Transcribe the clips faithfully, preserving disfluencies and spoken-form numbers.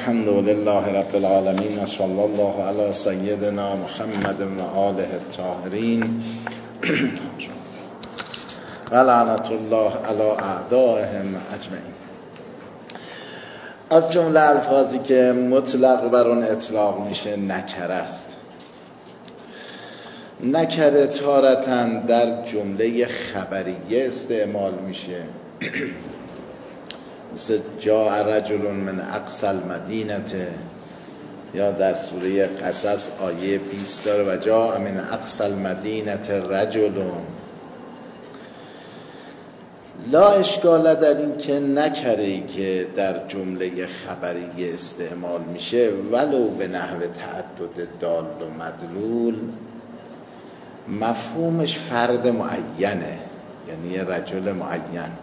الحمد لله رب العالمين و صلی الله علی سیدنا محمد و آله الطاهرین و لعنت الله علی اعدائهم اجمعین. از جمله الفاظی که مطلق بر اون اطلاق میشه نکره است. نکره تارةً در جمله خبریه استعمال میشه، مثل جاء رجل من اقصی المدینه، یا در سوره قصص آیه بیست داره و جاء من اقصی المدینه رجل. لا اشکال در این که نکره‌ای که در جمله خبریه استعمال میشه ولو به نحو تعدد دال و مدلول، مفهومش فرد معینه، یعنی یه رجل معین.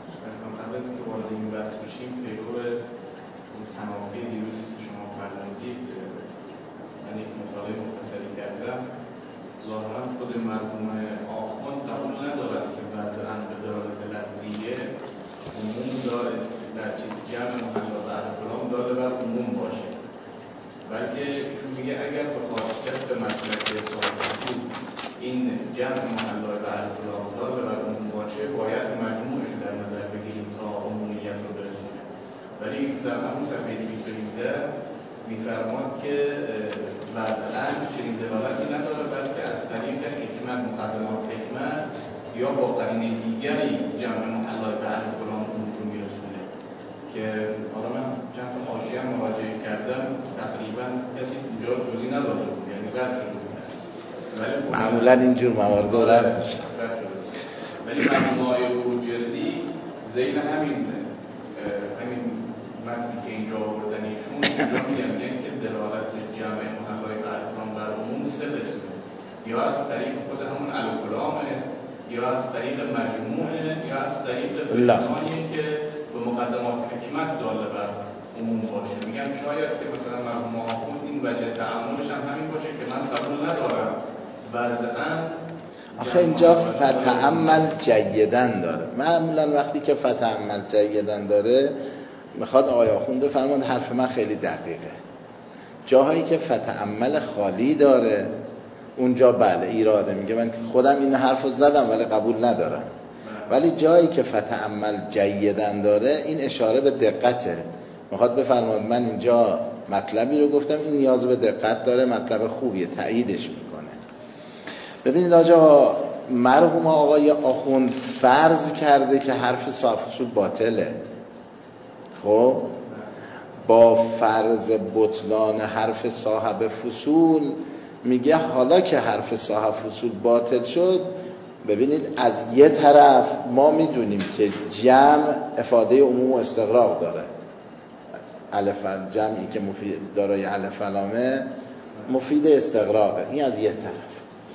ظاهرا خود مرحوم آخوند قبول ندارد که وضعاً به دلالت لفظیه عموم داره، در چیز جمع محلا بر فلان داره بر عموم باشه، بلکه ایشون میگه اگر بخواد طبق مسلک صاحب اصول این جمع محلا بر فلان داره بر عموم باشه، باید مجموعش در نظر بگیریم تا عمومیت رو برسونه. ولی ایشون در همون صفحه دویست و هفده میفرماد که وضعاً چنین دلالتی نداره، بلکه از طریق حکمت، مقدمات حکمت یا با قرینه دیگری جمع محلا به اهل فلان عموم رو میرسونه. که حالا من چند تا حاشیه مراجعه کردم، تقریبا کسی اینجا توضیح نداده بود، یعنی رد شده بود. معمولا اینجور موارد رد داشت. ولی مرحوم بروجردی ذیل همین همین متنی که اینجا آوردن ایشون اینجا میگن که دلالت جمع محلای برفران بر عموم سه قسمه، یا از طریق خود همون الکلامه، یا از طریق مجموعه، یا از طریق فشنانی که به مقدمات حکمت داله بر عموم باشه. میگن شاید که مثلا مرحوم آخوند این وجه تعاملش هم همین باشه که من قبول ندارم وضعاً. آخه اینجا فتعمل جیدن داره. معمولا وقتی که فتعمل جیدن داره میخواد آقای آخوند فرمان حرف من خیلی دقیقه. جاهایی که فتعمل خالی داره اونجا بله ایراده، میگه من خودم این حرف رو زدم ولی قبول ندارم. ولی جایی که فتعمل جیدن داره این اشاره به دقته، میخواد بفرماد من اینجا مطلبی رو گفتم این نیاز به دقت داره، مطلب خوبیه، تاییدش میکنه. ببینید آقا مرحوم آقای آخوند فرض کرده که حرف صاحب اصول باطله. خب با فرض بطلان حرف صاحب فصول میگه حالا که حرف صاحب فصول باطل شد، ببینید از یه طرف ما میدونیم که جمع افاده عموم و استغراق داره، الف جمعی که مفید دارای الف علامه مفید استغراقه، این از یه طرف.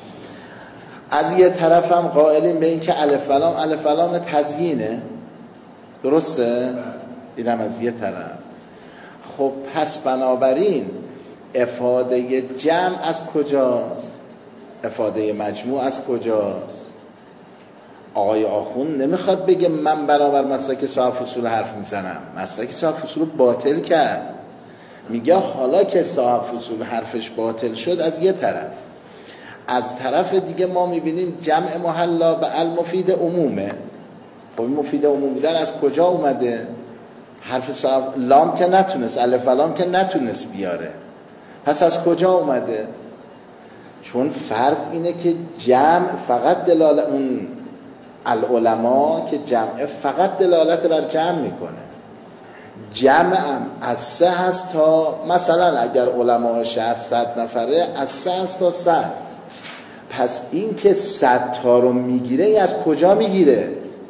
از یه طرف هم قائلیم به این که الف علام الف علام تزیینه، درسته؟ اینم از یه طرف. خب پس بنابراین افاده جمع از کجاست؟ افاده مجموع از کجاست؟ آقای آخوند نمیخواد بگه من برابر مسلک صاحب فصول حرف میزنم، مسلک صاحب فصول باطل کرد. میگه حالا که صاحب فصول حرفش باطل شد از یه طرف، از طرف دیگه ما میبینیم جمع محلا به المفید عمومه. خب مفید عموم بودن از کجا اومده؟ حرف صاحب لام که نتونست، الف لام که نتونست بیاره، پس از کجا اومده؟ چون فرض اینه که جمع فقط دلالت اون العلماء که جمع فقط دلالت بر جمع میکنه. جمع هم از سه هست تا مثلا اگر علماء شهر صد نفره از سه هست تا صد. پس این که صد تا رو میگیره این از کجا میگیره؟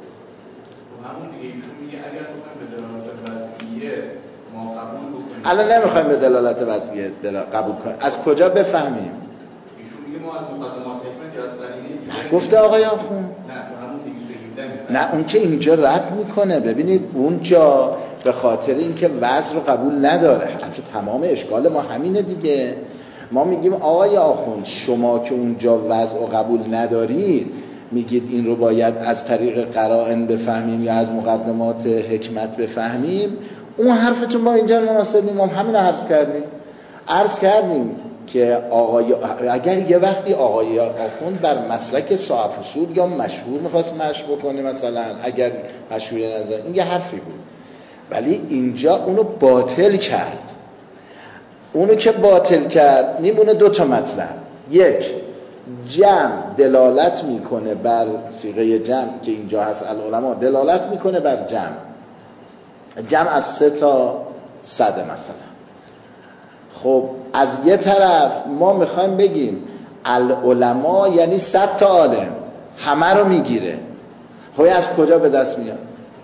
الان نمیخوایم به دلالت وضعیه قبول کنیم، از کجا بفهمیم؟ ایشون میگه ما از مقدمات حکمت یا از قرینه نه گفته آقای آخوند، نه همون دویست و هفده نه اون که اینجا رد میکنه. ببینید اونجا به خاطر اینکه وضع رو قبول نداره، حرف تمام اشکال ما همینه دیگه. ما میگیم آقای آخوند شما که اونجا وضع رو قبول ندارید، میگید این رو باید از طریق قرائن بفهمیم یا از مقدمات حکمت بفهمیم، اون حرفتون با اینجا مناسب نیست. ما همین عرض کردیم عرض کردیم که آقای اگر یه وقتی آقای آخوند بر مسلک صاحب اصول یا مشهور می‌خواست مشی بکنه، مثلا اگر مشهور نظر این یه حرفی بود، ولی اینجا اونو باطل کرد. اونو که باطل کرد میمونه دو تا مطلب. یک، جمع دلالت میکنه بر صیغه جمع که اینجا هست، العلماء دلالت میکنه بر جمع. جمع از سه تا صد مثلا. خب از یه طرف ما میخوایم بگیم العلماء یعنی صد تا عالم، همه رو میگیره. خب از کجا به دست میاد؟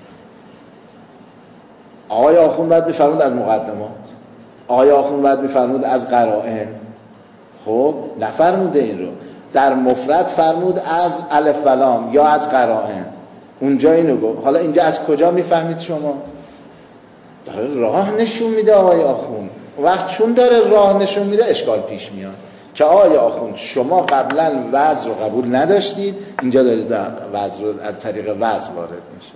آقای آخوند باید میفرمود از مقدمات، آقای آخوند باید میفرمود از قرائن. خب نفرموده این رو، در مفرد فرمود از الف و لام یا از قرائن، اونجا اینو گفت. حالا اینجا از کجا میفهمید شما؟ داره راه نشون میده آقای آخوند. وقت چون داره راه نشون میده اشکال پیش میاد که آقای آخوند شما قبلا وضع رو قبول نداشتید، اینجا دارید وضع رو از طریق وضع وارد میشه.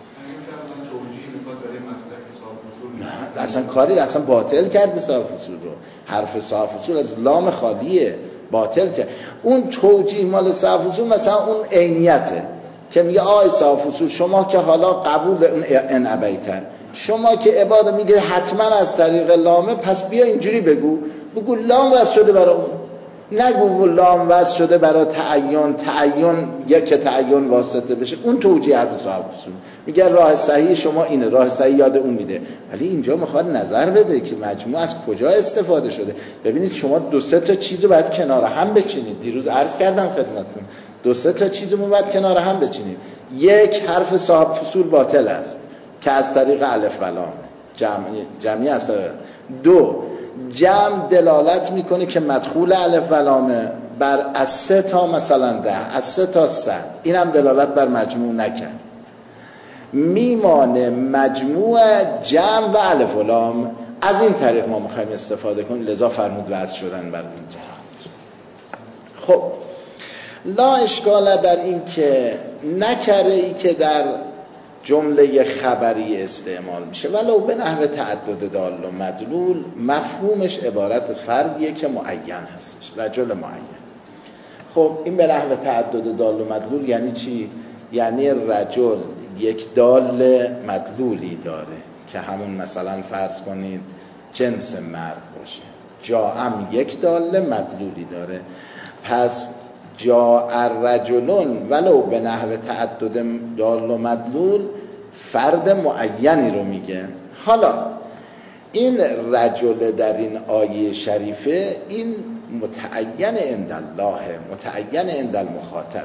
نه اصلا کاری اصلا باطل کرده صاحب اصول رو. حرف صاحب اصول از لام خالیه، باطل کرد. اون توجیه مال صاحب اصول مثلا اون عینیته که میگه آی صاحب اصول شما که حالا قبول اون ان ابیتن، شما که عباده میگه حتما از طریق لامه، پس بیا اینجوری بگو، بگو لام واسه شده برای اون، نگو لام واسه شده برای تعین، تعین یک تعین واسطه بشه. اون توجیه حرف صاحب اصول میگه راه صحیح شما اینه، راه صحیح یاد اون میده. ولی اینجا میخواد نظر بده که مجموع از کجا استفاده شده. ببینید شما دو سه تا چیز رو باید کنار هم بچینید. دیروز عرض کردم خدمتتون دو سه تا چیز رو باید کنار هم بچینید. یک، حرف صاحب اصول باطل است که از طریق الف و لام جمعی جمعی است. دو، جمع دلالت میکنه که مدخول الف و لامه بر از سه تا مثلا ده، از سه تا صد، این هم دلالت بر مجموع نکرد. میمانه مجموع جمع و الف و لام. از این طریق ما میخوایم استفاده کنیم، لذا فرمود وضع شدن بر این جهت. خب لا اشکال در این که نکره ای که در جمله خبری استعمال میشه ولو به نحو تعدد دال و مدلول، مفهومش عبارت فردیه که معین هستش، رجل معین. خب این به نحو تعدد دال و مدلول یعنی چی؟ یعنی رجل یک دال مدلولی داره که همون مثلا فرض کنید جنس مرد باشه. جاءم یک دال مدلولی داره، پس جاء الرجلون ولو به نحو تعدد دال و مدلول فرد معینی رو میگه. حالا این رجل در این آیه شریفه این متعین عند الله، متعین عند المخاطب.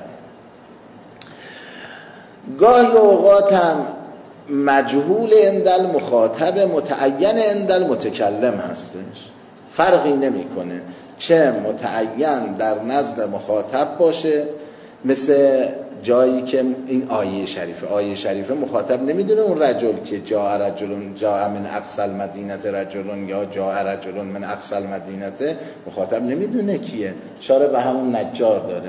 گاهی اوقات هم مجهول عند المخاطب متعین عند المتکلم هستش، فرقی نمیکنه چه متعین در نزد مخاطب باشه، مثل جایی که این آیه شریفه آیه شریفه مخاطب نمیدونه اون رجل که جاء رجلون جاء من اقصی المدینه رجلون یا جاء رجلون من اقصی المدینه، مخاطب نمیدونه کیه، اشاره به همون نجار داره،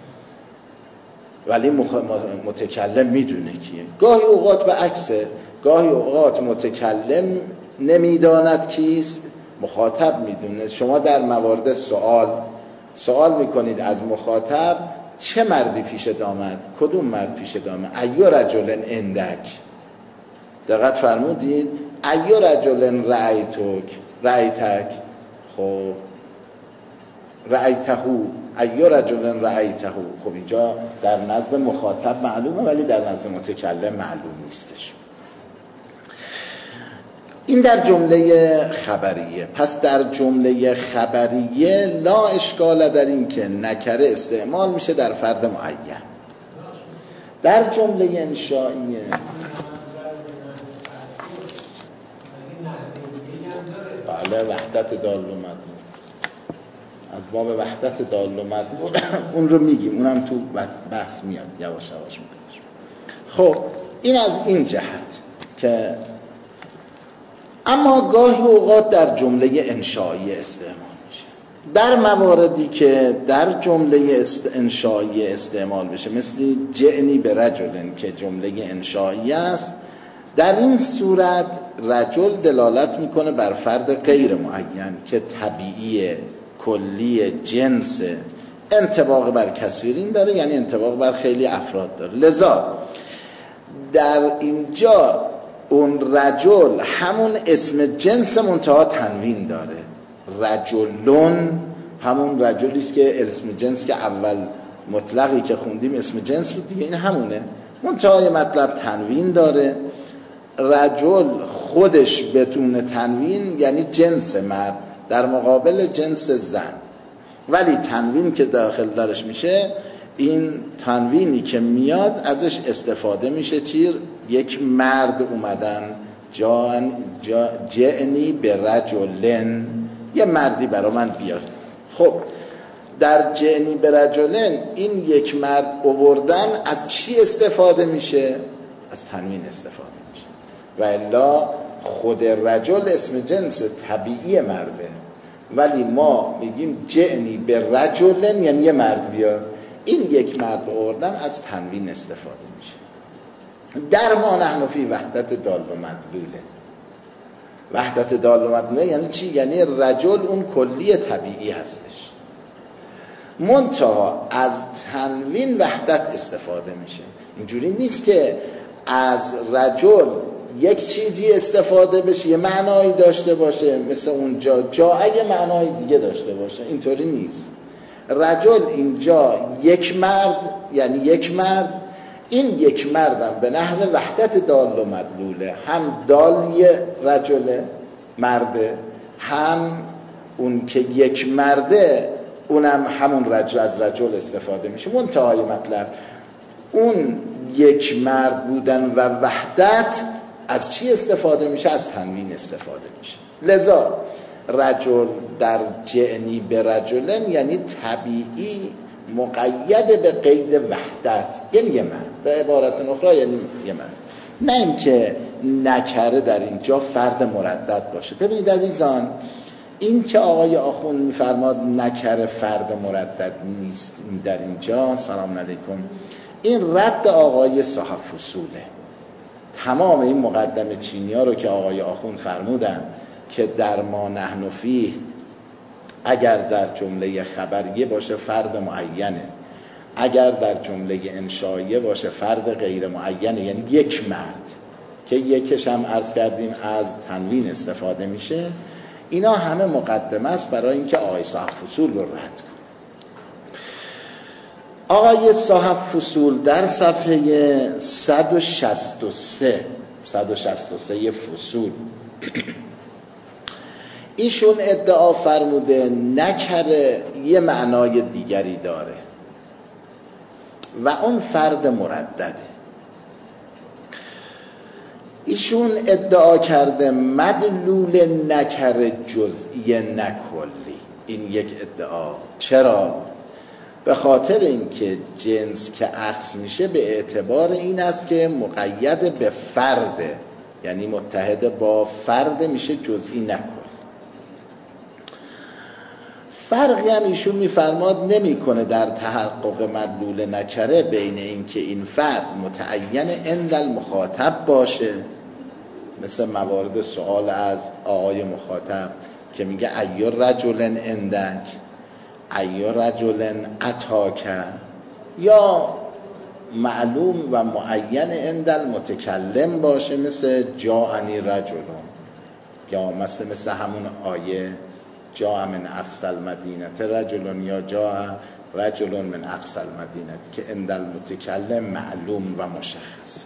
ولی مخ... متکلم میدونه کیه. گاهی اوقات به عکسه، گاهی اوقات متکلم نمیداند کیست، مخاطب میدونه. شما در موارد سوال سوال میکنید از مخاطب چه مردی پیشت آمد، کدوم مرد پیشت آمد، ایو رجلن اندک، دقت فرمودید، ایو رجلن رأیتک رأیتک، خب رأیتهو، ایو رجلن رأیتهو. خب اینجا در نزد مخاطب معلومه ولی در نزد متکلم معلوم نیستش. این در جمله خبریه. پس در جمله خبریه لا اشکال در این که نکره استعمال میشه در فرد معین. در جمله انشائیه بله وحدت دال و مدلول، از باب وحدت دال و مدلول اون رو میگیم، اونم تو بحث میاد یواش یواش میاد. خب این از این جهت که اما گاهی اوقات در جمله انشایی استعمال میشه. در مواردی که در جمله است انشایی استعمال بشه، مثل جعنی به رجلن که جمله انشایی است، در این صورت رجل دلالت میکنه بر فرد غیر معین که طبیعی کلی جنس، انطباق بر کثیرین داره، یعنی انطباق بر خیلی افراد داره. لذا در اینجا اون رجل همون اسم جنس منتها تنوین داره. رجلون همون رجلی است که اسم جنس که اول مطلقی که خوندیم اسم جنس بود دیگه، این همونه، منتهای مطلب تنوین داره. رجل خودش بدون تنوین یعنی جنس مرد در مقابل جنس زن، ولی تنوین که داخل درش میشه، این تنوینی که میاد ازش استفاده میشه چی؟ یک مرد اومدن، جان جا جعنی به رجلن، یه مردی برا من بیار. خب در جعنی به رجلن این یک مرد آوردن از چی استفاده میشه؟ از تنوین استفاده میشه. و الا خود رجل اسم جنس طبیعی مرده، ولی ما میگیم جعنی به رجلن یعنی یه مرد بیار. این یک مرد آوردن از تنوین استفاده میشه. در ما نحن فی وحدت دال و مدلوله. وحدت دال و مدلوله یعنی چی؟ یعنی رجل اون کلی طبیعی هستش، منتها از تنوین وحدت استفاده میشه. اینجوری نیست که از رجل یک چیزی استفاده بشه یه معنایی داشته باشه مثل اونجا جا یه معنای دیگه داشته باشه، اینطوری نیست. رجل اینجا یک مرد یعنی یک مرد، این یک مردم به نحو وحدت دال و مدلوله، هم دال یه رجله مرده، هم اون که یک مرده اونم همون رجل از رجل استفاده میشه. منتهای مطلب اون یک مرد بودن و وحدت از چی استفاده میشه؟ از تنوین استفاده میشه. لذا رجل در جعنی به رجلن یعنی طبیعی مقید به قید وحدت، یعنی یه مرد، به عبارت اخرى یعنی یه مرد، نه اینکه نکره در اینجا فرد مردد باشه. ببینید عزیزان، این که آقای آخوند میفرماد نکره فرد مردد نیست این در اینجا، سلام علیکم، این رد آقای صاحب فصوله. تمام این مقدمه چینی ها رو که آقای آخوند فرمودن که در ما نحن فیه اگر در جمله خبریه باشه فرد معینه، اگر در جمله انشائیه باشه فرد غیر معینه، یعنی یک مرد که یکش هم عرض کردیم از تنوین استفاده میشه. اینا همه مقدمه است برای اینکه آقای صاحب فصول رو رد کن. آقای صاحب فصول در صفحه صد و شصت و سه صد و شصت و سه فصول ایشون ادعا فرموده نکره یه معنای دیگری داره و اون فرد مردده. ایشون ادعا کرده مدلول نکره جزئی نکلی. این یک ادعا. چرا؟ به خاطر اینکه جنس که اخذ میشه به اعتبار این است که مقید به فرده، یعنی متحد با فرد میشه جزئی نکلی. فرقی هم ایشون میفرماد نمی کنه در تحقق مدلول نکره بین این که این فرد متعین عند المخاطب باشه، مثل موارد سوال از آقای مخاطب که میگه ای رجلن عندک، ای رجلن اتاک، یا معلوم و معین عند المتکلم باشه مثل جاءنی رجلون، یا مثل مثل همون آیه جاء من اقصى المدینه رجلون یا جاء رجلون من اقصى المدینه که عند المتکلم معلوم و مشخص.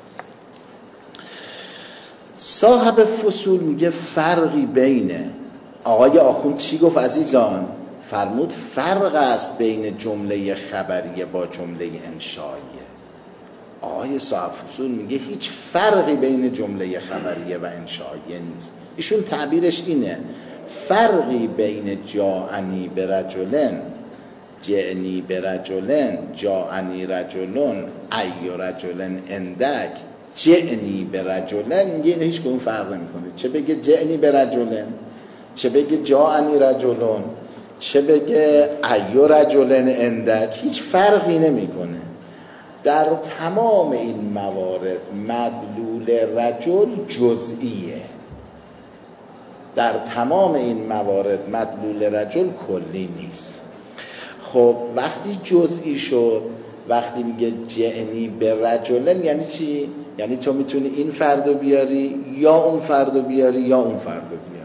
صاحب فصول میگه فرقی بین آقای آخوند چی گفت عزیزان؟ فرمود فرق است بین جمله خبریه با جمله انشائیه. آقای صاحب فصول میگه هیچ فرقی بین جمله خبریه و انشائیه نیست. ایشون تعبیرش اینه فرقی بین جاءنی به رجلن، جعنی به رجلن، جاءنی رجلن، ای رجلن اندک، جعنی به رجلن، یعنی هیچ کدوم فرق نمیکنه. چه بگه جعنی به رجلن، چه بگه جاءنی رجلن، چه بگه ای رجلن اندک، هیچ فرقی نمیکنه. در تمام این موارد مدلول رجل جزئیه، در تمام این موارد مدلول رجل کلی نیست. خب وقتی جزئی شد، وقتی میگه جعنی به رجلن یعنی چی؟ یعنی تو میتونی این فردو بیاری یا اون فردو بیاری یا اون فردو بیاری.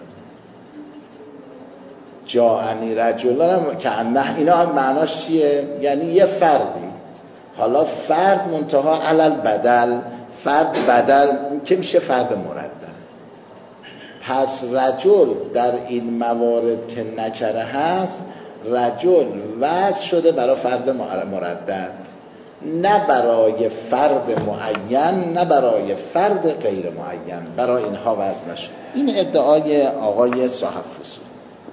جاعنی رجلن هم که نه، اینا هم معناش چیه؟ یعنی یه فردی، حالا فرد منتها علل بدل، فرد بدل که میشه فرد مردد. پس رجل در این موارد که نکره هست، رجل وضع شده برای فرد مردد، نه برای فرد معین، نه برای فرد غیر معین، برای اینها وضع نشد. این ادعای آقای صاحب فصول.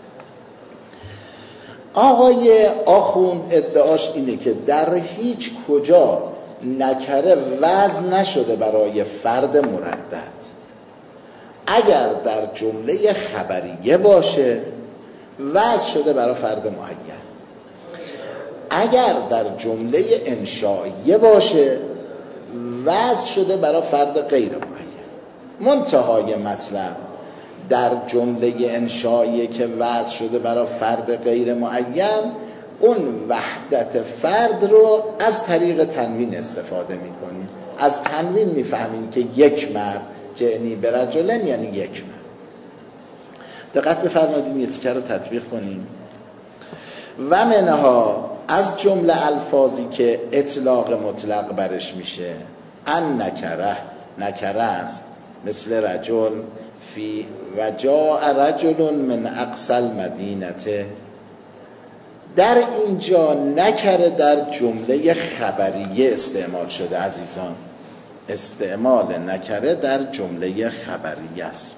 آقای آخوند ادعاش اینه که در هیچ کجا نکره وضع نشده برای فرد مردد. اگر در جمله خبریه باشه وضع شده برای فرد معین، اگر در جمله انشائیه باشه وضع شده برای فرد غیر معین. منتهای مطلب در جمله انشائیه که وضع شده برای فرد غیر معین، اون وحدت فرد رو از طریق تنوین استفاده میکنیم. از تنوین میفهمیم که یک مرد جعنی به رجلن یعنی یک مرد. دقت بفرمایید این یه تیکه رو تطبیق کنیم. و منها از جمله الفاظی که اطلاق مطلق برش میشه، ان نکره، نکره است، مثل رجل فی و جاء رجل من اقصی المدینه. در اینجا نکره در جمله خبریه استعمال شده عزیزان. استعمال نکره در جمله خبریه است.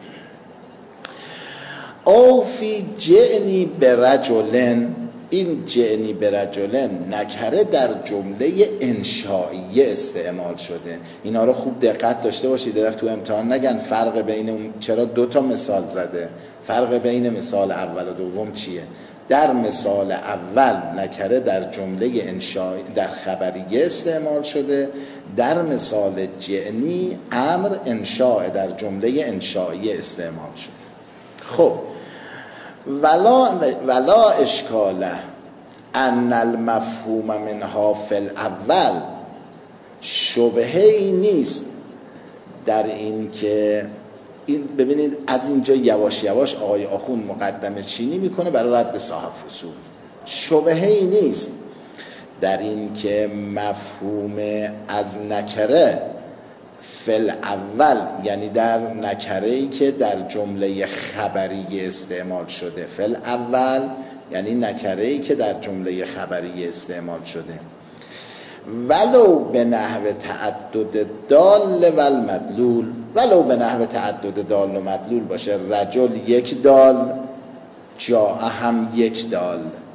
او فی جعنی برجلن، این جعنی برجلن نکره در جمله انشائیه استعمال شده. اینا رو خوب دقت داشته باشید، در تو امتحان نگن فرق بین اون، چرا دو تا مثال زده، فرق بین مثال اول و دوم چیه؟ در مثال اول نکره در جمله انشائی در خبریه استعمال شده، در مثال جعنی امر انشاء در جمله انشائیه استعمال شده. خب ولا ولا اشکاله ان المفهوم منها فی الاول، شبهه‌ای نیست در این که این، ببینید از اینجا یواش یواش آقای آخوند مقدمه چینی میکنه برای رد صاحب فصول. شبهه‌ای نیست در این که مفهوم از نکره فل اول، یعنی در نکره‌ای که در جمله خبریه استعمال شده، فل اول یعنی نکره‌ای که در جمله خبریه استعمال شده، ولو به نحو تعدد دال و المدلول، ولو به نحو تعدد دال و مدلول باشه، رجل یک دال، جاء هم یک دال،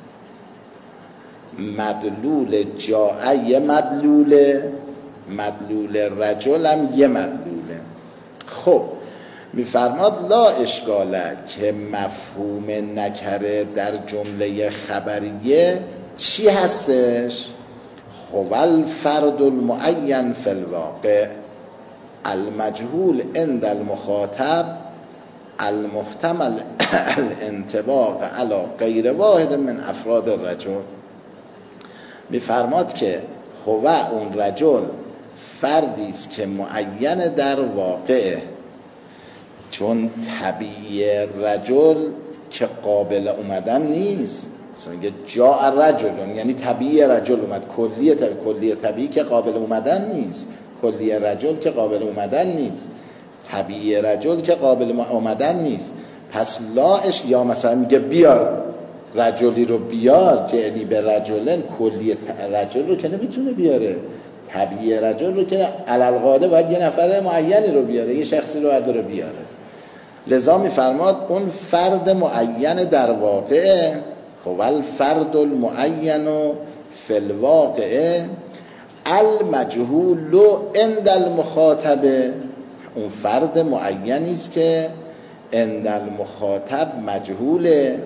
مدلول جاء یه مدلوله، مدلول رجل هم یه مدلوله. خب میفرماد لا اشکاله که مفهوم نکره در جمله خبریه چی هستش؟ هو الفرد المعین فی الواقع المجهول عند المخاطب المحتمل الانطباق علی غیر واحد من افراد الرجل. میفرماد که هو اون رجل فردی است که معین در واقع، چون طبیعی رجل که قابل اومدن نیست. مثلا میگه جاء رجل یعنی طبیعی رجل اومد، کلیه طبیعی، کلیه طبیعی که قابل اومدن نیست، کلیه رجل که قابل اومدن نیست، طبیعی رجل که قابل اومدن نیست. پس لاش، یا مثلا میگه بیار رجلی رو بیار، جعنی به رجلن، کلیه رجل رو که نمیتونه بیاره، طبیعی رجل رو که علالقاعده باید یه نفر معینی رو بیاره، یه شخصی رو رو بیاره. لذا میفرماد اون فرد معین در واقع هو الفرد المعین فی الواقع المجهول عند المخاطب، اون فرد معینی است که عند المخاطب مجهوله،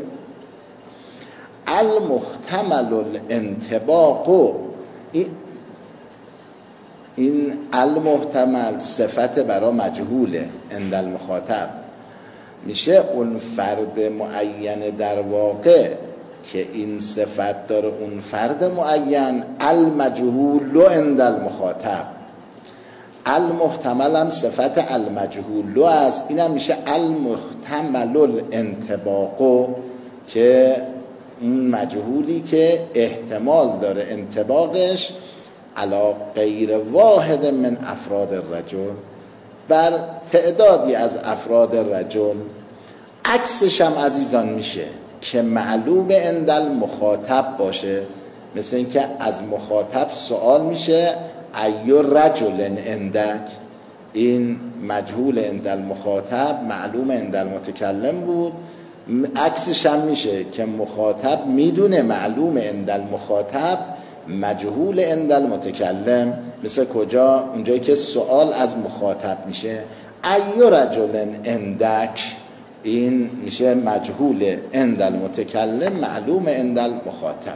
المحتمل الانطباق، این این المحتمل صفت برای مجهوله عند المخاطب، میشه اون فرد معین در واقع که این صفت داره، اون فرد معین المجهول عند المخاطب. المحتمل هم صفت المجهول است، این هم میشه المحتمل الانطباق، که اون مجهولی که احتمال داره انطباقش علی غیر واحد من افراد الرجل، بر تعدادی از افراد الرجل. عکسش هم عزیزان میشه که معلوم عند المخاطب باشه، مثل اینکه از مخاطب سوال میشه ای رجل عندک، این مجهول عند المخاطب معلوم عند المتکلم بود. عکسش هم میشه که مخاطب میدونه معلوم عند المخاطب مجهول عند المتکلم، مثل کجا؟ اونجایی که سوال از مخاطب میشه ای رجل عندک، این میشه مجهول عند المتکلم معلوم عند المخاطب.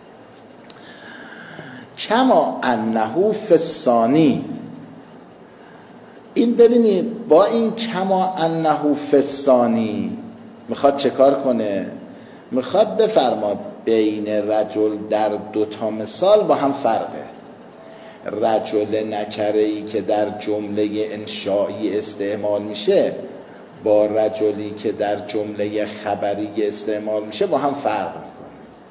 کما انه فی الثانی، این ببینید با این کما انه فی الثانی میخواد چه کار کنه؟ میخواد بفرماد بین رجل در دوتا مثال با هم فرقه. رجل نکره‌ای که در جمله انشایی استعمال میشه با رجلی که در جمله خبری استعمال میشه با هم فرق میکنه.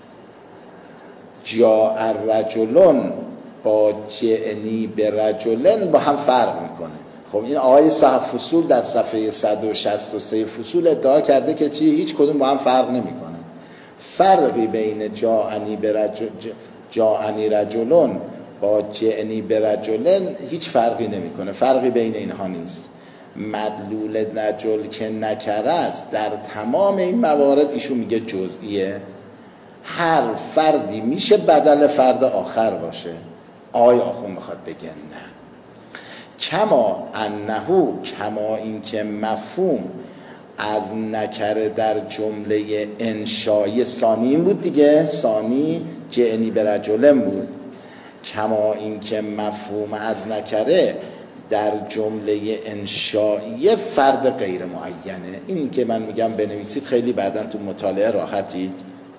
جاء الرجلون با جعنی به رجلن با هم فرق میکنه. خب این آقای صاحب فصول در صفحه صد و شصت و سه فصول ادعا کرده که چی؟ هیچ کدوم با هم فرق نمیکنه. فرقی بین جاءنی به رجل جاءنی رجلون با جعنی به رجلن هیچ فرقی نمیکنه، فرقی بین اینها نیست. مدلول رجل که نکره است در تمام این موارد ایشون میگه جزئیه، هر فردی میشه بدل فرد آخر باشه. آقای آخون میخواد بگه نه. کما انهو، کما این که مفهوم از نکره در جمله انشایی ثانی این بود دیگه، ثانی جعنی به رجلن بود. کما این که مفهوم از نکره در جمله انشایی فرد غیر معینه. این که من میگم بنویسید خیلی بعداً تو مطالعه راحتید.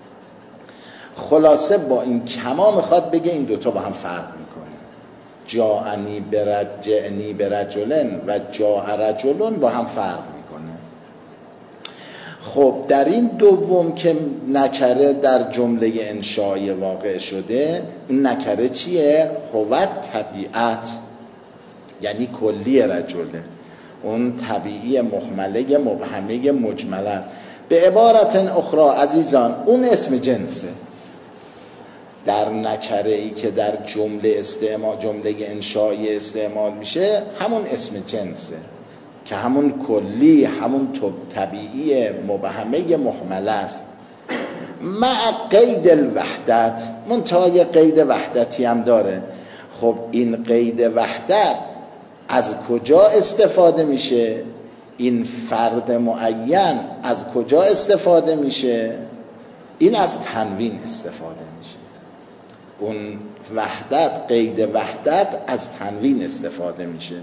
خلاصه با این کما میخواد بگه این دوتا با هم فرق میکنه. جاءنی برجعنی برجلن و جاء رجلن با هم فرق میکنه. خب در این دوم که نکره در جمله انشایی واقع شده، اون نکره چیه؟ هوت طبیعت، یعنی کلی رجله، اون طبیعی محمله مبهمه مجمله است. به عبارت اخرى عزیزان اون اسم جنسه. در نکره ای که در جمله استعمال جمله انشایی استعمال میشه همون اسم جنسه که همون کلی، همون طبیعی مبهمه محمله است. مع قید الوحدت، منتهای قید وحدتی هم داره. خب این قید وحدت از کجا استفاده میشه؟ این فرد معین از کجا استفاده میشه؟ این از تنوین استفاده میشه. اون وحدت، قید وحدت از تنوین استفاده میشه.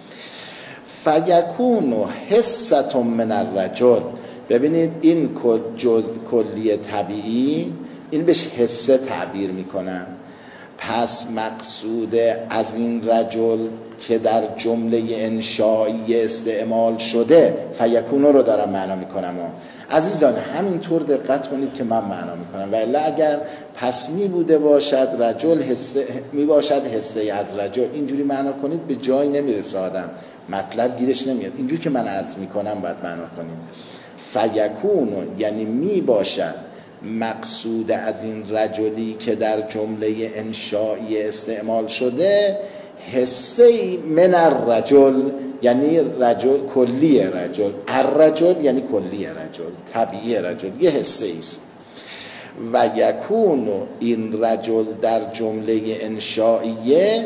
فیکون حصة من الرجل، ببینید این جز کلی طبیعی این بهش حصه تعبیر میکنن. پس مقصود از این رجل که در جمله انشایی استعمال شده، فیکون رو دارم معنا میکنم. عزیزان همینطور دقت کنید که من معنا میکنم، ولی اگر پس می بوده باشد رجل حصه می باشد حصه از رجل، اینجوری معنا کنید به جای نمیرسه، آدم مطلب گیرش نمیاد. اینجوری که من عرض میکنم باید معنا کنید. فیکون یعنی می باشد مقصود از این رجلی که در جمله انشایی استعمال شده حصه من الرجل، یعنی رجل کلی رجل، الرجل یعنی کلی رجل، طبیعی رجل، یه حصه ایست. و یکون این رجل در جمله انشائیه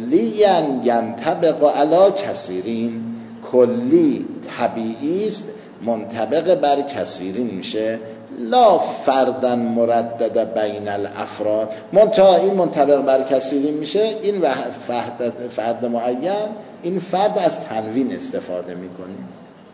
کلیاً ینطبق علی کثیرین، کلی طبیعی است منطبق بر کثیرین میشه لا فردن مردد بین الافراد. منتها این منطبق بر کثیرین میشه این فرد, فرد معین، این فرد از تنوین استفاده میکنیم.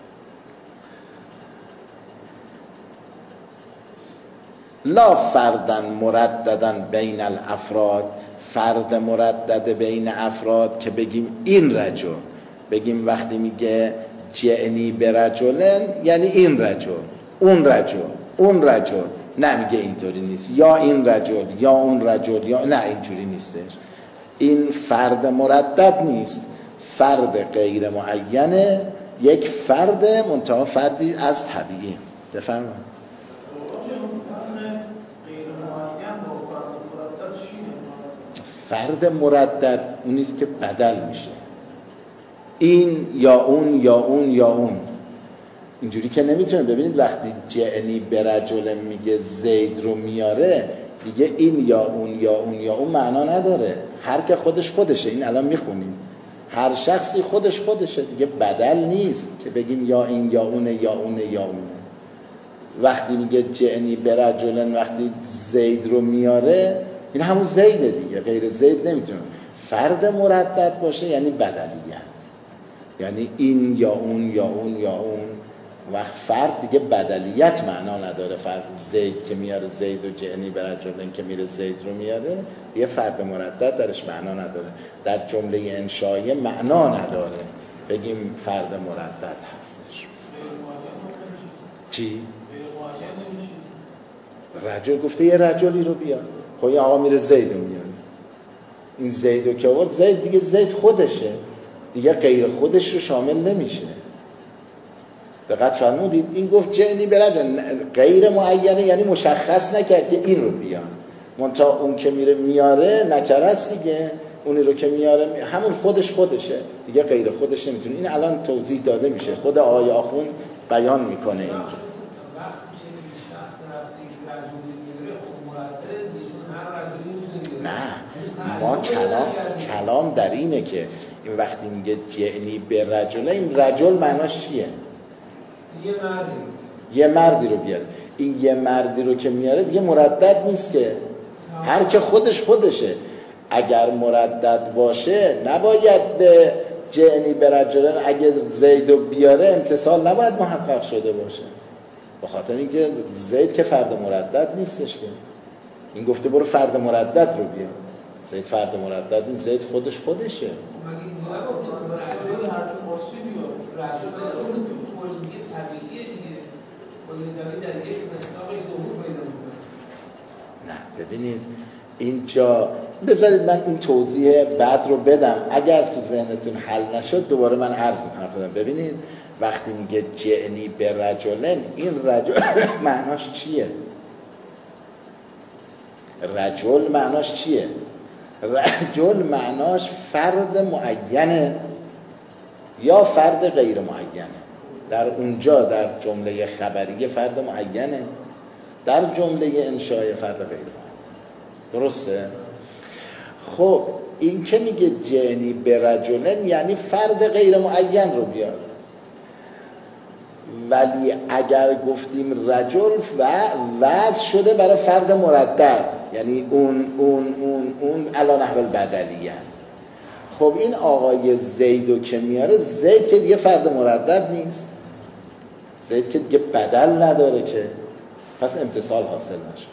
لا فردن مرددن بین الافراد، فرد مردد بین افراد که بگیم این رجل، بگیم وقتی میگه جعنی به رجلن یعنی این رجل، اون رجل، اون رجل، نه میگه اینطوری نیست، یا این رجل یا اون رجل، یا نه اینطوری نیستش. این فرد مردد نیست، فرد غیر معینه، یک فرد منتها فردی از طبیعی. بفرمایید. فرد مردد اونیست که بدل میشه، این یا اون یا اون یا اون، اینجوری که نمیتونه. ببینید وقتی جعنی به رجل میگه زید رو میاره، دیگه این یا اون یا اون یا اون معنا نداره، هر که خودش خودشه. این الان میخونیم هر شخصی خودش خودشه، دیگه بدل نیست که بگیم یا این یا اونه یا اونه یا اونه. وقتی میگه جعنی به رجلن، وقتی زید رو میاره، این همون زیده دیگه، غیر زید نمیتونه. فرد مردد باشه یعنی بدلیت، یعنی این یا اون یا اون یا اون. وقت فرد دیگه بدلیت معنا نداره. فرد زید که میاره زید و جعنی به رجلن که میره زید رو میاره، دیگه فرد مردد درش معنا نداره، در جمله انشایی معنا نداره بگیم فرد مردد هستش. چی؟ رجل گفته یه رجلی رو بیار، خب این آقا میره زید رو میاره، این زید رو که آورد، زید دیگه زید خودشه، دیگه غیر خودش رو شامل نمیشه. دقت فرمودید؟ این گفت جعنی به رجل، غیر معینه یعنی مشخص نکرد که این رو بیان، منتها اون که میره میاره نکره است دیگه، اونی رو که میاره همون خودش خودشه، دیگه غیر خودش نمیتونه. این الان توضیح داده میشه، خود آقای آخوند بیان میکنه اینجا. نه، ما کلام کلام در اینه که این وقتی میگه جعنی به رجل، این رجل معناش چیه؟ یه مردی یه مردی رو بیاره. این یه مردی رو که میاره دیگه مردد نیست که، هر که خودش خودشه. اگر مردد باشه نباید به جعنی به رجلن، اگه زید رو بیاره امتصال نباید محقق شده باشه، به خاطر اینکه زید که فرد مردد نیستش که. این گفته برو فرد مردد رو بیار، زید فرد مردد این زید خودش خودشه. نه ببینید اینجا بذارید من این توضیح بعد رو بدم، اگر تو ذهنتون حل نشد دوباره من عرض میکنم. ببینید وقتی میگه جعنی به رجلن، این رجل معناش چیه؟ رجل معناش چیه؟ رجل معناش فرد معینه یا فرد غیر معینه. در اونجا در جمله خبریه فرد معینه، در جمله انشای فرد غیر معینه. درسته؟ خب این که میگه جعنی به رجلن یعنی فرد غیر معین رو بیار، ولی اگر گفتیم رجل و وضع شده برای فرد مردد، یعنی اون اون اون اون علی نحو البدلیه. خب این آقای زیدو که میاره، زید که دیگه فرد مردد نیست، زید که دیگه بدل نداره که، پس امتصال حاصل نشه.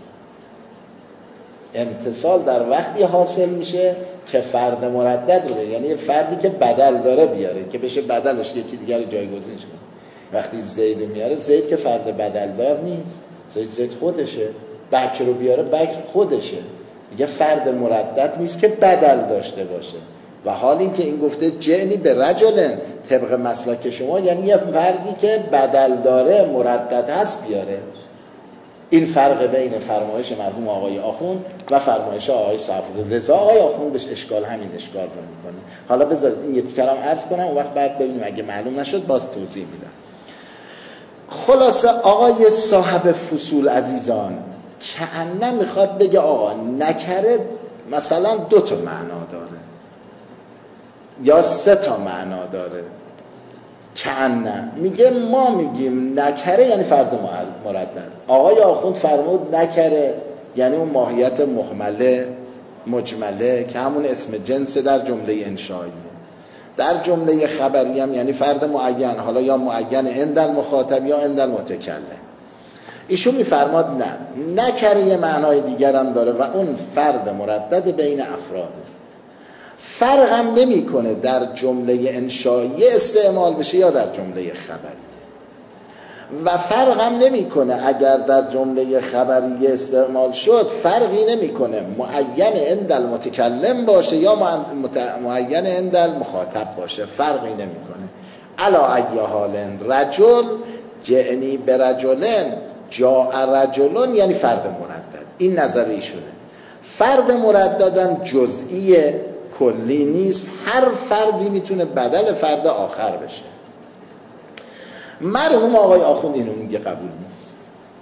امتصال در وقتی حاصل میشه که فرد مردد رو، یعنی فردی که بدل داره بیاره که بشه بدلش یکی دیگر جایگزینش کنه. وقتی زید میاره، زید که فرد بدل دار نیست، زید زید خودشه. بکر رو بیاره، بکر خودشه، دیگه فرد مردد نیست که بدل داشته باشه. و حال این که این گفته جعنی به رجلن طبق مسلک شما، یعنی یه فردی که بدل داره مردد هست بیاره. این فرق بین فرمایش مرحوم آقای آخوند و فرمایش آقای صفوی. لذا آقای آخوند بهش اشکال همین اشکال رو میکنه. حالا بذارید این یه کلام عرض کنم و وقت بعد ببینیم اگه معلوم نشد باز توضیح میدم. خلاصه آقای صاحب فصول عزیزان کأنه میخواد بگه آقا نکره مثلا دو تا معنا داره یا سه تا معنا داره. کأنه میگه ما میگیم نکره یعنی فرد مردد. آقای آخوند فرمود نکره یعنی اون ماهیت مهمله مجمله که همون اسم جنس در جمله انشایی. در جمله خبری هم یعنی فرد معین، حالا یا معین عند المخاطب یا عند المتکلم. ایشون میفرماد نه، نکره یه معنای دیگر هم داره و اون فرد مردد بین افراد. فرق هم نمی کنه در جمله انشایی استعمال بشه یا در جمله خبری، و فرق هم نمی کنه اگر در جمله خبری استعمال شد فرقی نمی کنه معین عند المتکلم باشه یا معین عند المخاطب باشه، فرقی نمی کنه. علا ای حال رجل جعنی برجلن جاء رجلن یعنی فرد مردد. این نظر ایشونه. فرد مرددم جزئی کلی نیست، هر فردی میتونه بدل فرد آخر بشه. مرحوم آقای آخوند اینو میگه قبول نیست.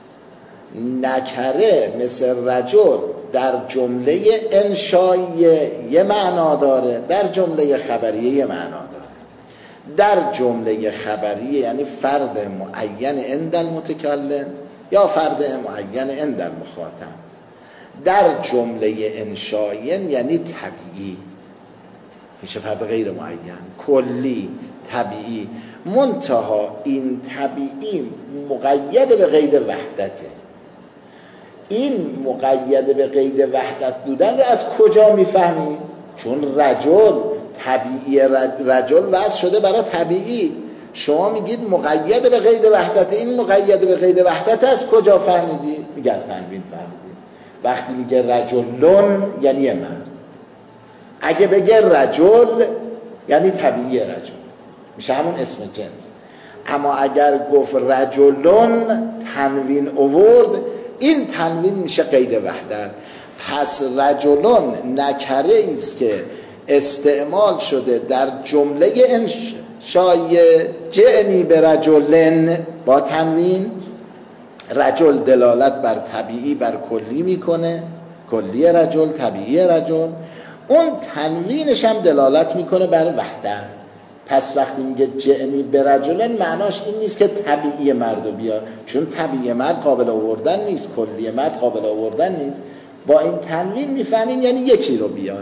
نکره مثل رجل در جمله انشاییه یه معنا داره، در جمله خبریه یه معنا داره. در جمله خبریه یعنی فرد معین عند المتکلم یا فرد معین عند المخاطب. در جمله انشاییه یعنی طبیعی، میشه فرد غیر معین، کلی، طبیعی. منتها این طبیعی مقید به قید وحدته. این مقید به قید وحدت بودن رو از کجا میفهمیم؟ چون رجل طبیعی، رجل وضع شده برای طبیعی. شما میگید مقید به قید وحدت، این مقید به قید وحدت از کجا فهمیدید؟ میگه از تنوین فهمیدید. وقتی میگه رجلون یعنی یه مرد، اگه بگه رجل یعنی طبیعی رجل، میشه همون اسم جنس. اما اگر گفت رجلون تنوین اوورد، این تنوین میشه قید وحدت. پس رجلون نکره ایست که استعمال شده در جمله انشای جعنی به رجلن با تنوین. رجل دلالت بر طبیعی بر کلی میکنه، کلی رجل، طبیعی رجل. اون تنوینش هم دلالت میکنه بر وحدت. پس وقتی میگه جعنی به رجلن معناش این نیست که طبیعی مردو بیار، چون طبیعی مرد قابل آوردن نیست، کلی مرد قابل آوردن نیست. با این تنوین میفهمیم یعنی یکی رو بیار.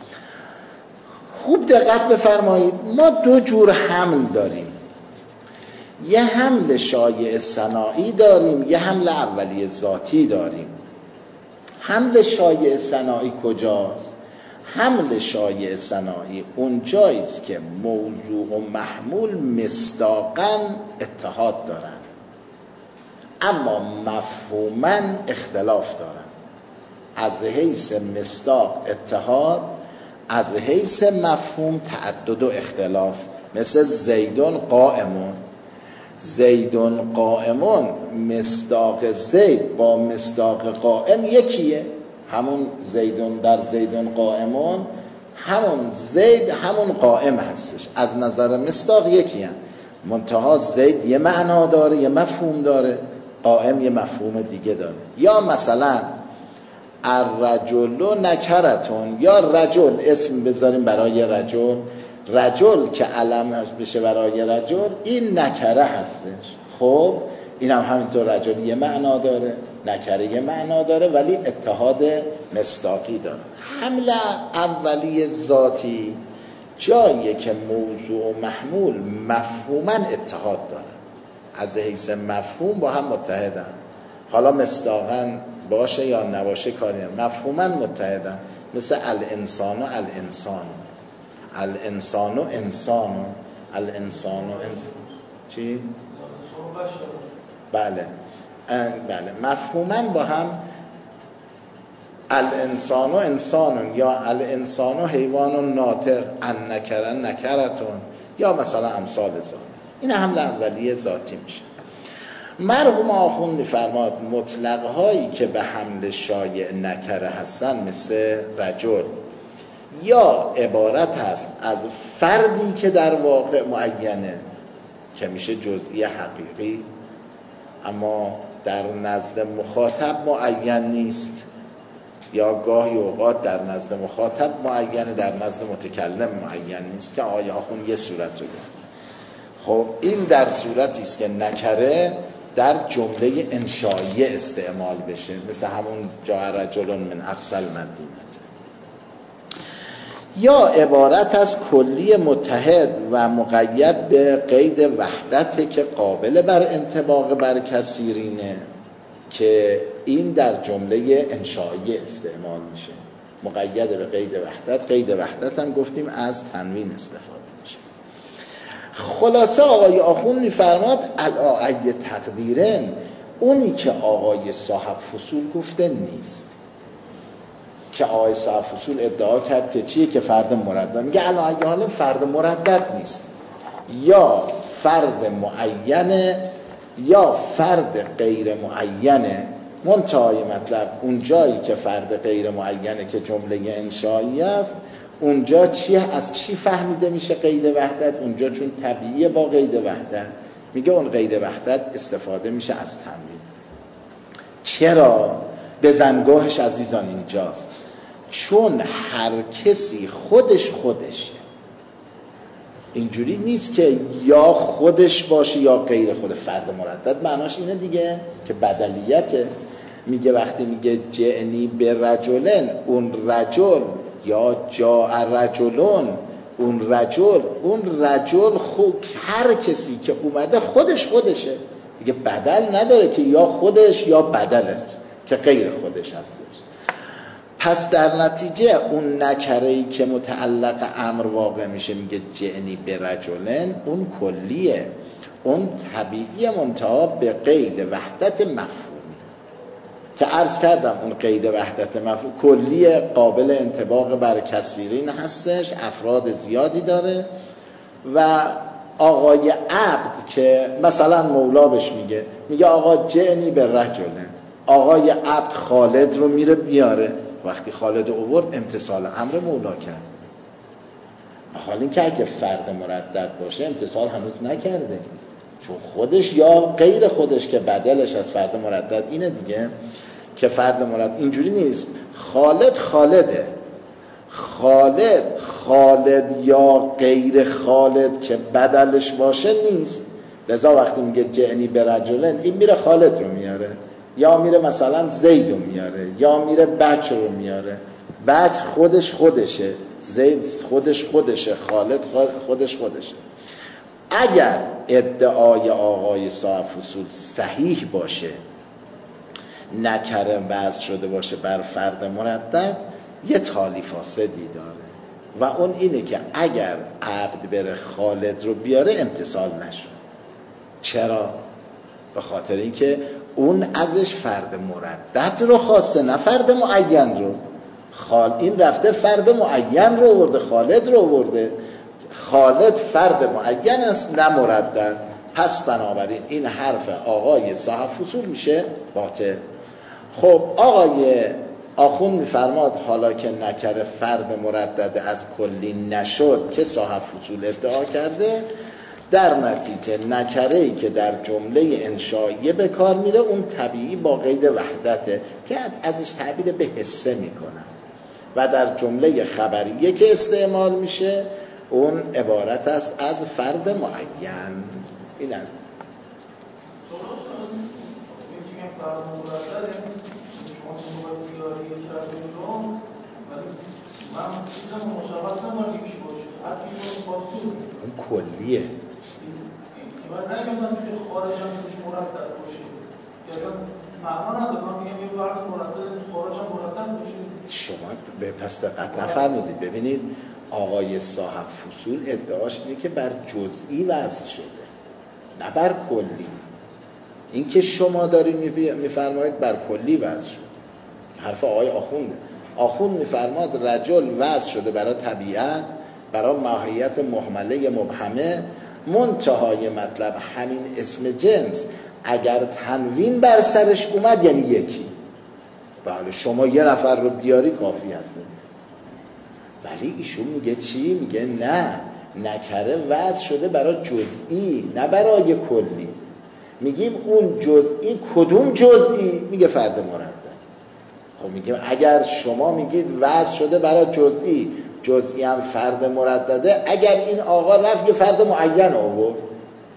خوب دقت بفرمایید، ما دو جور حمل داریم. یه حمل شایع صناعی داریم، یه حمل اولیه ذاتی داریم. حمل شایع صناعی کجاست؟ حمل شایع صناعی اونجاییست که موضوع و محمول مصداقاً اتحاد دارن اما مفهوماً اختلاف دارن. از حیث مصداق اتحاد، از حیث مفهوم تعدد و اختلاف. مثل زیدون قائمون، زیدون قائمون مصداق زید با مصداق قائم یکیه. همون زیدون در زیدون قائمون، همون زید همون قائم هستش، از نظر مصداق یکی هم. منتها زید یه معنا داره، یه مفهوم داره، قائم یه مفهوم دیگه داره. یا مثلا الرجل نکرتون، یا رجل اسم بذاریم برای رجل، رجل که علم بشه برای رجل، این نکره هستش. خب این هم همینطور رجل یه معنا داره، نکره یه معنا داره، ولی اتحاد مصداقی داره. حمل اولی ذاتی جاییه که موضوع و محمول مفهوما اتحاد داره، از حیث مفهوم با هم متحدن. حالا مصداقاً باشه یا نباشه کاری هم، مفهوما متحدن. مثل الانسان و الانسان، الانسان و انسان، الانسان و انسان. چی؟ بله بله مفهوما با هم. الانسان و انسان، یا الانسان و حیوان ناطق، ان نکرن نکرتون، یا مثلا امثال ذات. این حمل اولیه ذاتی میشه. مرحوم آخوند می‌فرماد مطلق هایی که به حمل شایع نکره هستن مثل رجل، یا عبارت هست از فردی که در واقع معینه که میشه جزئی حقیقی اما در نزد مخاطب معین نیست، یا گاهی اوقات در نزد مخاطب معینه در نزد متکلم معین نیست، که آقای آخوند یه صورت رو گفت. خب این در صورتی است که نکره در جمله انشایی استعمال بشه، مثل همون جاء رجل من اقصی المدینه. یا عبارت از کلی متحد و مقید به قید وحدت که قابل بر انطباق بر کثیرینه، که این در جمله انشایی استعمال میشه، مقید به قید وحدت. قید وحدت هم گفتیم از تنوین استفاده میشه. خلاصه آقای آخوند میفرماد الاعی تقدیرن، اونی که آقای صاحب فصول گفته نیست، که آقای صاحب فصول ادعا کرد که چیه؟ که فرد مردد. میگه الاعی حالا فرد مردد نیست، یا فرد معینه یا فرد غیر معینه. منتهای مطلب اون جایی که فرد غیر معینه که جمله انشایی است، اونجا چیه؟ از چی فهمیده میشه قید وحدت؟ اونجا چون طبیعیه با قید وحدت، میگه اون قید وحدت استفاده میشه از تنوین. چرا؟ بزنگاهش عزیزان اینجاست، چون هر کسی خودش خودشه. اینجوری نیست که یا خودش باشه یا غیر خود. فرد مردد معناش اینه دیگه که بدلیته. میگه وقتی میگه جعنی به رجلن، اون رجل، یا جاء رجلون، اون رجل، اون رجل خوب هر کسی که اومده خودش خودشه دیگه، بدل نداره که یا خودش یا بدلش که غیر خودش هستش. پس در نتیجه اون نکره‌ای که متعلق امر واقع میشه، میگه جعنی به رجلن، اون کلیه، اون طبیعی، منتها به قید وحدت مفهوم که عرض کردم. اون قید وحدت مفهوم کلیه، قابل انطباق بر کثیرین هستش، افراد زیادی داره. و آقای عبد که مثلا مولا بهش میگه، میگه آقا جعنی به رجلن، آقای عبد خالد رو میره بیاره، وقتی خالد اوورد امتصال امر مولا کرد. حالا این که اگه فرد مردد باشه امتصال هنوز نکرده، چون خودش یا غیر خودش که بدلش از فرد مردد اینه دیگه، که فرد مردد اینجوری نیست. خالد خالده، خالد خالد یا غیر خالد که بدلش باشه نیست. لذا وقتی میگه جعنی به رجلن، این میره خالد رو میاره، یا میره مثلا زید رو میاره، یا میره بکر رو میاره. بکر خودش خودشه، زید خودش خودشه، خالد خودش خودشه. اگر ادعای آقای صاحب فصول صحیح باشه، نکره وضع شده باشه بر فرد مردد، یه تالی فاسدی داره، و اون اینه که اگر عبد بره خالد رو بیاره امتصال نشد. چرا؟ به خاطر اینکه اون ازش فرد مردد رو خواسته، نه فرد معین رو. خال این رفته فرد معین رو آورده، خالد رو آورده. خالد فرد معین است نه مردد. پس بنابراین این حرف آقای صاحب فصول میشه باطل. خب آقای آخوند میفرماد حالا که نکره فرد مردد از کلی نشد که صاحب فصول ادعا کرده، در نتیجه نکره‌ای که در جمله انشائیه به کار میره، اون طبیعی با قید وحدته که ازش تعبیر به حصه میکنن، و در جمله خبریه که استعمال میشه اون عبارت است از فرد معین. این هم اون کلیه. من نه مثلا توی خارج هم توش مردد باشه، که اصلا معنا نداره. من میگم یه فرد مردد تو خارج هم مردد باشه. شما به پس دقت نفرمودید. ببینید آقای صاحب فصول ادعاش اینه که بر جزئی وضع شده، نه بر کلی. این که شما دارید میفرمایید بر کلی وضع شده، حرف آقای آخونده. آخوند میفرماد رجل وضع شده برای طبیعت، برای ماهیت محمله مبهمه، منتهای مطلب همین اسم جنس اگر تنوین بر سرش اومد یعنی یکی. بله شما یه نفر رو بیاری کافی هسته. ولی ایشون میگه چی؟ میگه نه، نکره وضع شده برای جزئی نه برای کلی. میگیم اون جزئی کدوم جزئی؟ میگه فرد مردد. خب میگیم اگر شما میگید وضع شده برای جزئی، جزئی هم فرد مردده، اگر این آقا رفت یه فرد معین آورد،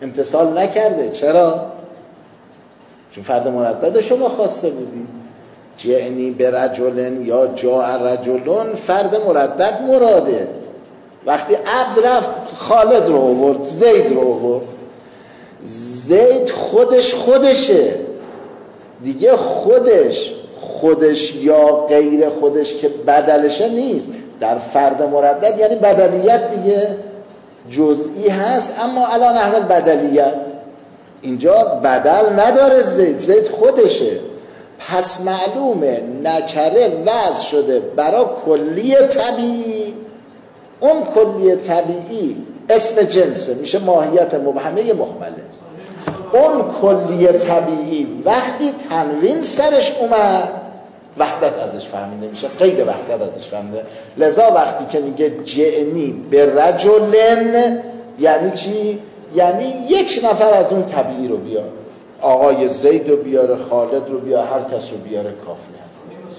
امتصال نکرده. چرا؟ چون فرد مردد شما خواسته بودی. جعنی به رجلن یا جاء رجلن، فرد مردد مراده. وقتی عبد رفت خالد رو آورد، زید رو آورد، زید خودش خودشه دیگه، خودش خودش یا غیر خودش که بدلشه نیست. در فرد مردد یعنی بدلیت دیگه، جزئی هست اما الان احوال بدلیت. اینجا بدل نداره زید، زید خودشه. پس معلومه نکره وضع شده برای کلی طبیعی. اون کلی طبیعی اسم جنسه، میشه ماهیت مبهمه مهمله. اون کلی طبیعی وقتی تنوین سرش اومد، وحدت ازش فهمیده میشه، قید وحدت ازش فهمیده. لذا وقتی که میگه جعنی به رجلن یعنی چی؟ یعنی یک نفر از اون طبیعی رو بیار، آقای زید رو بیاره، خالد رو بیاره، هر کس رو بیاره کافی هست.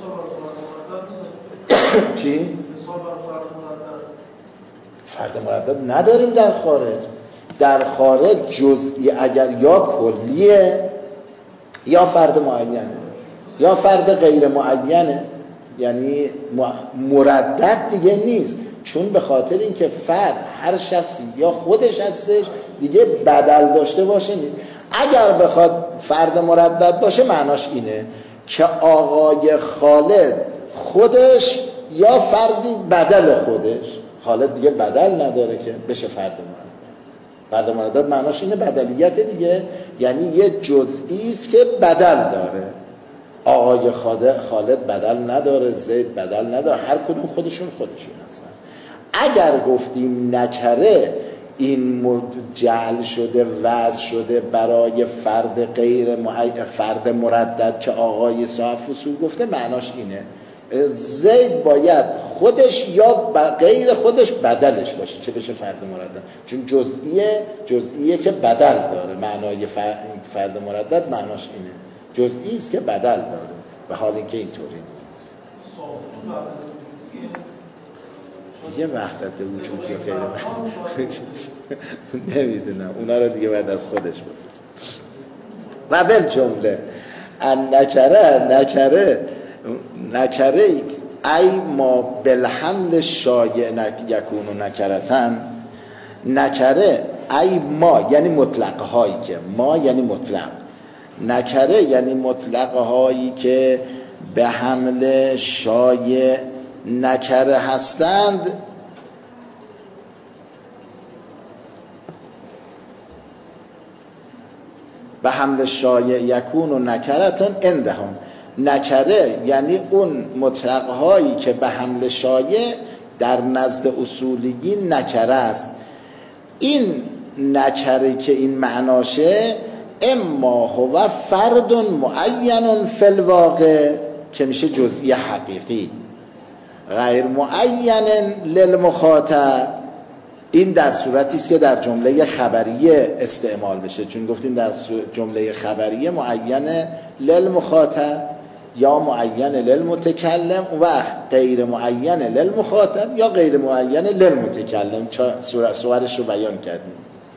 چی؟ فرد مردد نداریم در خارج. در خارج جزئی اگر یا کلیه یا فرد معینه یا فرد غیر معینه، یعنی مردد دیگه نیست، چون به خاطر اینکه فرد هر شخصی یا خودش هستش دیگه بدل داشته باشه نیست. اگر بخواد فرد مردد باشه معناش اینه که آقای خالد خودش یا فردی بدل خودش، خالد دیگه بدل نداره که بشه فرد مردد. فرد مردد معناش اینه بدلیت دیگه، یعنی یه جزئی است که بدل داره. آقای خالد بدل نداره، زید بدل نداره، هر کدوم خودشون خودشون هستن. اگر گفتیم نکره این جعل شده، وضع شده برای فرد غیر فرد مردد که آقای صاحب فصول گفته، معناش اینه زید باید خودش یا غیر خودش بدلش باشه چه بشه فرد مردد، چون جزئیه جزئیه که بدل داره. معنای فرد مردد معناش اینه، جزئی است که بدل داره، به حال اینکه اینطوری نیست. دیگه وحدت وجود یا غیر وحدت نمیدونم، اونا رو دیگه باید از خودش بپرسید. و بل جمله ان نکره نکره نکره ای ما بالحمل شایع یکون و نکرتن. نکره ای ما یعنی مطلقه هایی که، ما یعنی مطلق، نکره یعنی مطلقه هایی که به حمل شایع نکره هستند. به حمل شایع یکون و نکرتون عندهم. نکره یعنی اون مطلقه هایی که به حمل شایع در نزد اصولیی نکره است. این نکره که این معناشه اما هو فرد معین فی الواقع که میشه جزئی حقیقی، غیر معین للمخاطب. این در صورتی است که در جمله خبریه استعمال بشه، چون گفتیم در جمله خبریه معین للمخاطب یا معین للمتکلم، و وقت غیر معین للمخاطب یا غیر معین للمتکلم. صورتش رو بیان کردیم.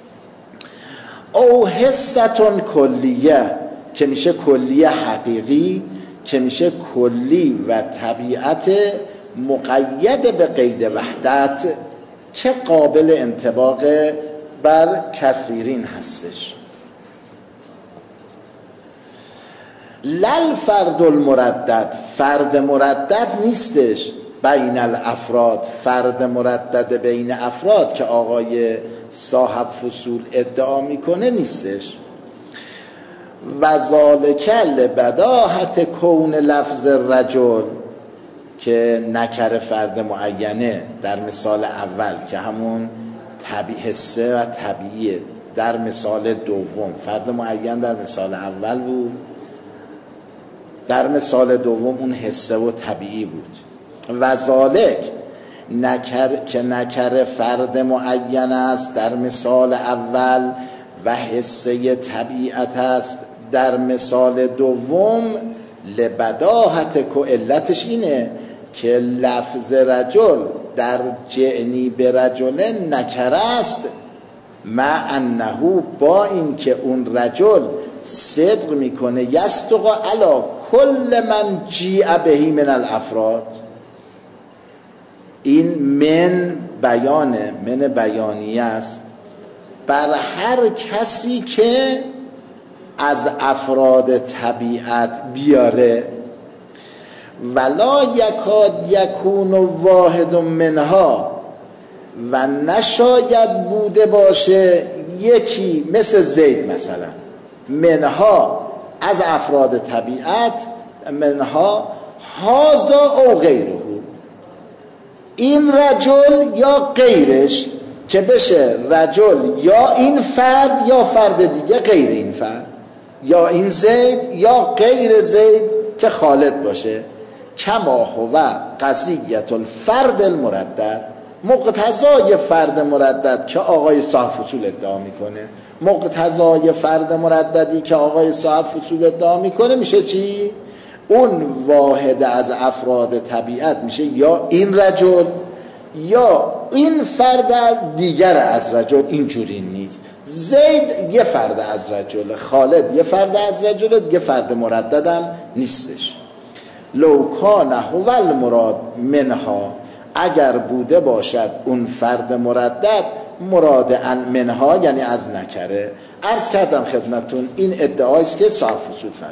او حستون کلیه که میشه کلیه حقیقی، که میشه کلی و طبیعت مقید به قید وحدت که قابل انطباق بر کثیرین هستش. لل فرد المردد، فرد مردد نیستش بین الافراد، فرد مردد بین افراد که آقای صاحب فصول ادعا میکنه نیستش. و ذالک لبداهت کون لفظ رجل که نکره فرد معینه در مثال اول که همون طبیعی حسه و طبیعیه، در مثال دوم فرد معین در مثال اول بود، در مثال دوم اون حسه و طبیعی بود. و ذالک نکر که نکره فرد معین است در مثال اول و حسه طبیعت است در مثال دوم. لبداهت که علتش اینه که لفظ رجل در جعنی به رجل نکره است، مع انه با این که اون رجل صدق میکنه یصدق علی کل من جیع بهی من الافراد. این من بیانه، من بیانیه است بر هر کسی که از افراد طبیعت بیاره. ولا یکاد یکون واحد منها، و نشاید بوده باشه یکی مثل زید مثلا، منها از افراد طبیعت، منها هازا او غیره، این رجل یا غیرش که بشه رجل یا این فرد یا فرد دیگه غیر این فرد، یا این زید یا غیر زید که خالد باشه. کما هو قضیت الفرد المردد، مقتضای فرد مردد که آقای صاحب فصول ادعا میکنه، مقتضای فرد مرددی که آقای صاحب فصول ادعا میکنه میشه چی؟ اون واحد از افراد طبیعت میشه یا این رجل یا این فرد دیگر از رجل. اینجوری نیست. زید یه فرد از رجل، خالد یه فرد از رجل، یه فرد مرددم نیستش. لو کان هو المراد منها، اگر بوده باشد اون فرد مردد مراد ان منها یعنی از نکره. عرض کردم خدمتون این ادعاییست که صاحب فصول فرد.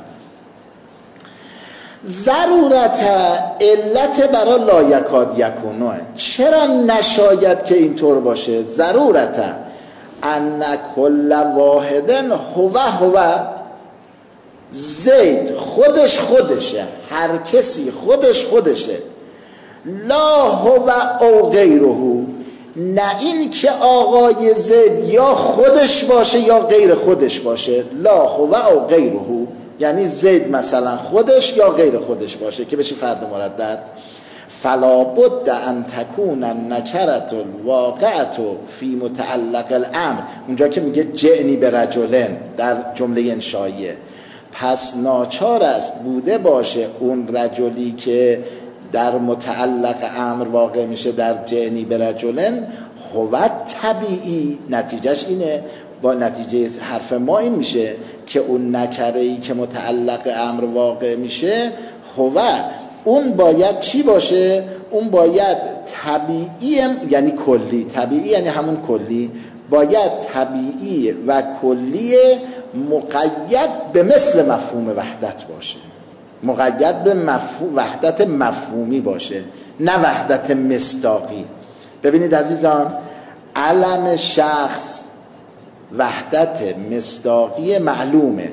ضرورت علت برای لایکاد یکونوه. چرا نشاید که اینطور باشه؟ ضرورت ان کل واحدن هو هو، زید خودش خودشه، هر کسی خودش خودشه، لا هو او غیره، نه این که آقای زید یا خودش باشه یا غیر خودش باشه. لا هو او غیره یعنی زید مثلا خودش یا غیر خودش باشه که بشه فرد مردد. فلا بد ان تکون النکرة الواقعة فی متعلق الامر، اونجا که میگه جعنی به رجلن در جمله انشائیه، پس ناچار است بوده باشه اون رجلی که در متعلق امر واقع میشه در جعنی به رجلن هو طبیعی. نتیجهش اینه، با نتیجه حرف ما این میشه که اون نکره‌ای که متعلق امر واقع میشه هو، اون باید چی باشه؟ اون باید طبیعی یعنی کلی، طبیعی یعنی همون کلی، باید طبیعی و کلی مقید به مثل مفهوم وحدت باشه، مقید به مفهوم وحدت مفهومی باشه، نه وحدت مصداقی. ببینید عزیزان، علم شخص وحدت مصداقی معلومه،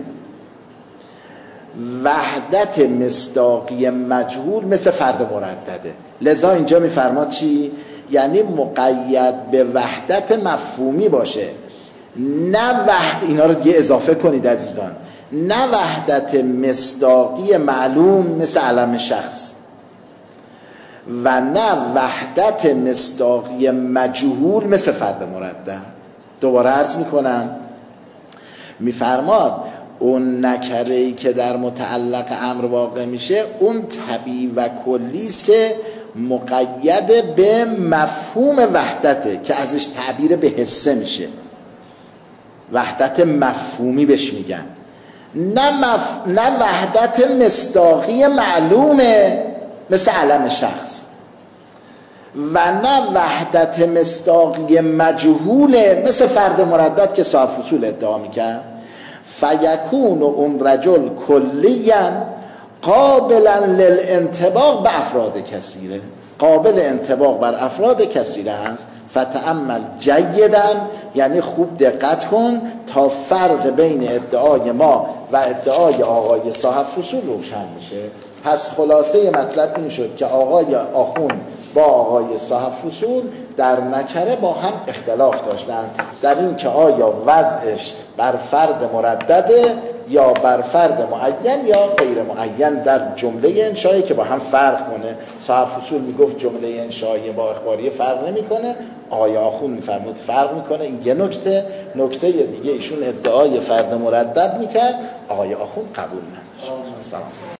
وحدت مصداقی مجهول مثل فرد مردده. لذا اینجا میفرماد چی؟ یعنی مقید به وحدت مفهومی باشه، نه وحدت، اینا رو دیگه اضافه کنید عزیزان، نه وحدت مصداقی معلوم مثل علم شخص و نه وحدت مصداقی مجهول مثل فرد مردد. دوباره عرض میکنم، میفرماد اون نکره‌ای که در متعلق امر واقع میشه اون طبیعی و کلی است که مقید به مفهوم وحدته که ازش تعبیر به حسه میشه، وحدت مفهومی بهش میگن، نه, مف... نه وحدت مصداقی معلومه مثل علم شخص و نه وحدت مصداقی مجهوله مثل فرد مردد که صاحب فصول ادعا میکرد. فیکون اون رجل کلیا قابلا للانطباق به افراد کثیره، قابل انطباق بر افراد کثیره هست. فتأمل جیدا، یعنی خوب دقت کن تا فرق بین ادعای ما و ادعای آقای صاحب فصول روشن میشه. پس خلاصه مطلب این شد که آقای آخوند با آقای صاحب فصول در نکره با هم اختلاف داشتند در این که آیا وضعش بر فرد مردده یا بر فرد معین یا غیر معین در جمله انشایی که با هم فرق کنه. صاحب فصول میگفت جمله انشایی با اخباری فرق نمیکنه، آقای آخوند میفرمود فرق میکنه. این یه نکته. نکته دیگه ایشون ادعای فرد مردد میکرد، آقای آخوند قبول نداشت. سلام.